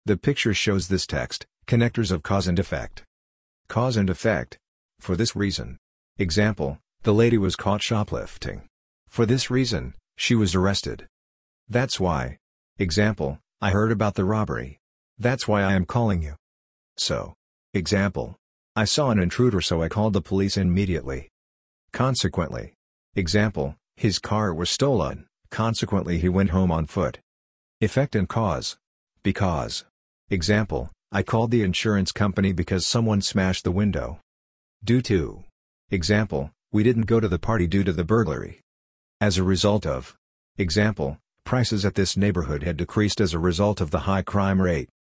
The picture shows this text, connectors of cause and effect. Cause and effect. For this reason. Example, the lady was caught shoplifting. For this reason, she was arrested. That's why. Example, I heard about the robbery. That's why I am calling you. So. Example, I saw an intruder so I called the police immediately. Consequently. Example, his car was stolen, consequently he went home on foot. Effect and cause. Because. Example, I called the insurance company because someone smashed the window. Due to. Example, we didn't go to the party due to the burglary. As a result of. Example, prices at this neighborhood had decreased as a result of the high crime rate.